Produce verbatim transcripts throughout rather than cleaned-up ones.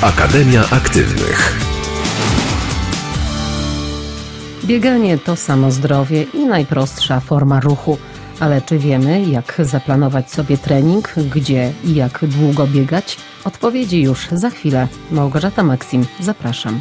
Akademia Aktywnych. Bieganie to samo zdrowie i najprostsza forma ruchu. Ale czy wiemy, jak zaplanować sobie trening, gdzie i jak długo biegać? Odpowiedzi już za chwilę. Małgorzata Maksim, zapraszam.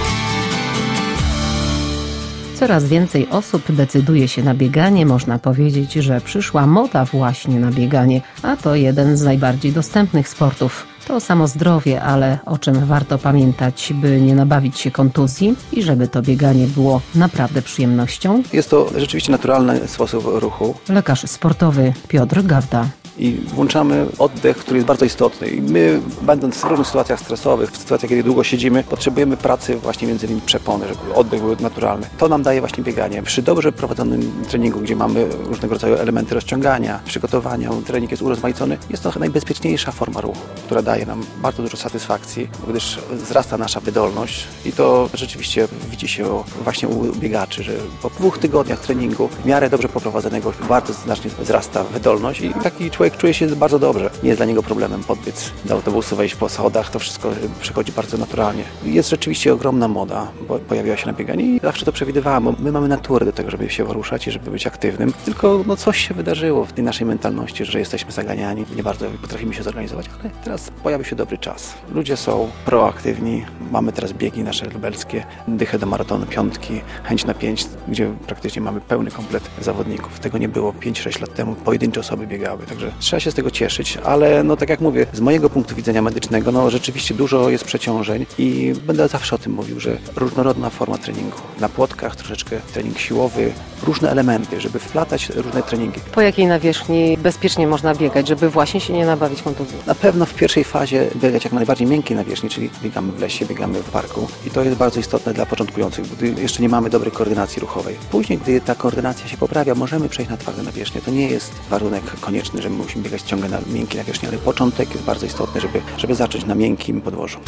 Coraz więcej osób decyduje się na bieganie. Można powiedzieć, że przyszła moda właśnie na bieganie, a to jeden z najbardziej dostępnych sportów. To samo zdrowie, ale o czym warto pamiętać, by nie nabawić się kontuzji i żeby to bieganie było naprawdę przyjemnością? Jest to rzeczywiście naturalny sposób ruchu. Lekarz sportowy Piotr Gawda. I włączamy oddech, który jest bardzo istotny. I my, będąc w różnych sytuacjach stresowych, w sytuacjach, kiedy długo siedzimy, potrzebujemy pracy właśnie między innymi przepony, żeby oddech był naturalny. To nam daje właśnie bieganie. Przy dobrze prowadzonym treningu, gdzie mamy różnego rodzaju elementy rozciągania, przygotowania, trening jest urozmaicony, jest to najbezpieczniejsza forma ruchu, która daje nam bardzo dużo satysfakcji, gdyż wzrasta nasza wydolność i to rzeczywiście widzi się właśnie u biegaczy, że po dwóch tygodniach treningu w miarę dobrze poprowadzonego bardzo znacznie wzrasta wydolność i taki człowiek czuje się bardzo dobrze. Nie jest dla niego problemem podbiec do autobusu, wejść po schodach, to wszystko przechodzi bardzo naturalnie. Jest rzeczywiście ogromna moda, bo pojawiła się na bieganie i zawsze to przewidywałem, bo my mamy naturę do tego, żeby się poruszać i żeby być aktywnym, tylko no, coś się wydarzyło w tej naszej mentalności, że jesteśmy zaganiani, nie bardzo potrafimy się zorganizować, ale teraz pojawił się dobry czas. Ludzie są proaktywni, mamy teraz biegi nasze lubelskie, dychę do maratonu, piątki, chęć na pięć, gdzie praktycznie mamy pełny komplet zawodników. Tego nie było pięć sześć lat temu, pojedyncze osoby biegały, także trzeba się z tego cieszyć, ale no tak jak mówię, z mojego punktu widzenia medycznego, no rzeczywiście dużo jest przeciążeń i będę zawsze o tym mówił, że różnorodna forma treningu. Na płotkach troszeczkę trening siłowy, różne elementy, żeby wplatać różne treningi. Po jakiej nawierzchni bezpiecznie można biegać, żeby właśnie się nie nabawić kontuzji? Na pewno w pierwszej fazie biegać jak najbardziej miękkiej nawierzchni, czyli biegamy w lesie, biegamy w parku i to jest bardzo istotne dla początkujących, gdy jeszcze nie mamy dobrej koordynacji ruchowej. Później, gdy ta koordynacja się poprawia, możemy przejść na twarde nawierzchnie. To nie jest warunek konieczny, że musimy biegać ciągle na miękkiej nawierzchni, ale początek jest bardzo istotny, żeby, żeby zacząć na miękkim podłożu.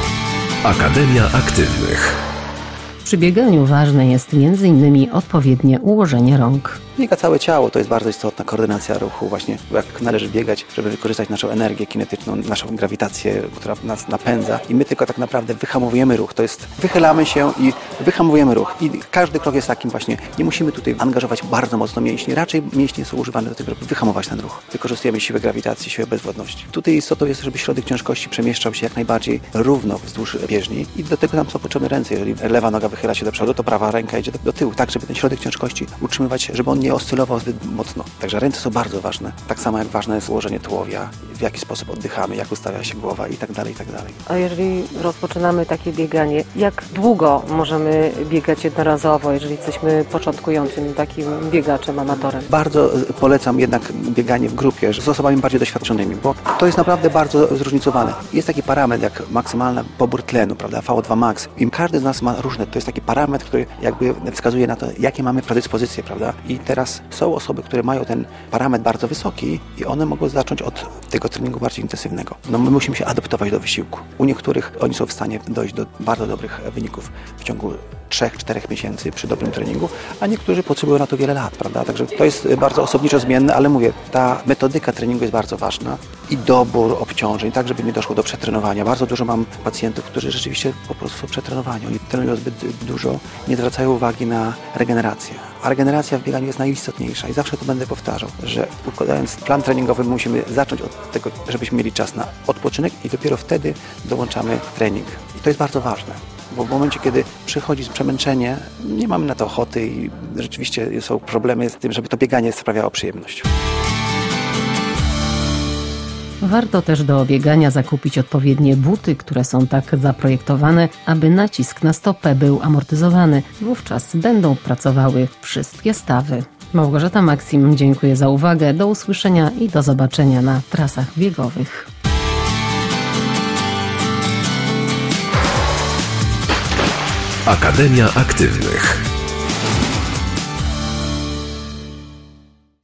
Akademia Aktywnych. Przy bieganiu ważne jest między innymi odpowiednie ułożenie rąk. Biega całe ciało, to jest bardzo istotna koordynacja ruchu, właśnie jak należy biegać, żeby wykorzystać naszą energię kinetyczną, naszą grawitację, która nas napędza i my tylko tak naprawdę wyhamowujemy ruch, to jest wychylamy się i wyhamowujemy ruch i każdy krok jest takim właśnie, nie musimy tutaj angażować bardzo mocno mięśni, raczej mięśnie są używane do tego, żeby wyhamować ten ruch. Wykorzystujemy siłę grawitacji, siłę bezwładności. Tutaj istotą jest, żeby środek ciężkości przemieszczał się jak najbardziej równo wzdłuż bieżni i do tego nam są potrzebne ręce, jeżeli lewa noga wychyla się do przodu, to prawa ręka idzie do, do tyłu, tak żeby ten środek ciężkości utrzymywać, żeby on nie oscylował zbyt mocno. Także ręce są bardzo ważne. Tak samo jak ważne jest ułożenie tułowia, w jaki sposób oddychamy, jak ustawia się głowa i tak dalej, i tak dalej. A jeżeli rozpoczynamy takie bieganie, jak długo możemy biegać jednorazowo, jeżeli jesteśmy początkującym takim biegaczem, amatorem? Bardzo polecam jednak bieganie w grupie z osobami bardziej doświadczonymi, bo to jest naprawdę bardzo zróżnicowane. Jest taki parametr jak maksymalny pobór tlenu, prawda, V O dwa max. I każdy z nas ma różne, to jest taki parametr, który jakby wskazuje na to, jakie mamy predyspozycje, prawda? I teraz są osoby, które mają ten parametr bardzo wysoki i one mogą zacząć od tego treningu bardziej intensywnego. No my musimy się adaptować do wysiłku. U niektórych oni są w stanie dojść do bardzo dobrych wyników w ciągu trzech czterech miesięcy przy dobrym treningu, a niektórzy potrzebują na to wiele lat, prawda? Także to jest bardzo osobniczo zmienne, ale mówię, ta metodyka treningu jest bardzo ważna i dobór obciążeń, tak żeby nie doszło do przetrenowania. Bardzo dużo mam pacjentów, którzy rzeczywiście po prostu są przetrenowani. Oni trenują zbyt dużo, nie zwracają uwagi na regenerację. A regeneracja w bieganiu jest najistotniejsza i zawsze to będę powtarzał, że układając plan treningowy musimy zacząć od tego, żebyśmy mieli czas na odpoczynek i dopiero wtedy dołączamy trening. I to jest bardzo ważne. Bo w momencie, kiedy przychodzi przemęczenie, nie mamy na to ochoty i rzeczywiście są problemy z tym, żeby to bieganie sprawiało przyjemność. Warto też do biegania zakupić odpowiednie buty, które są tak zaprojektowane, aby nacisk na stopę był amortyzowany. Wówczas będą pracowały wszystkie stawy. Małgorzata Maksim, dziękuję za uwagę. Do usłyszenia i do zobaczenia na trasach biegowych. Akademia Aktywnych.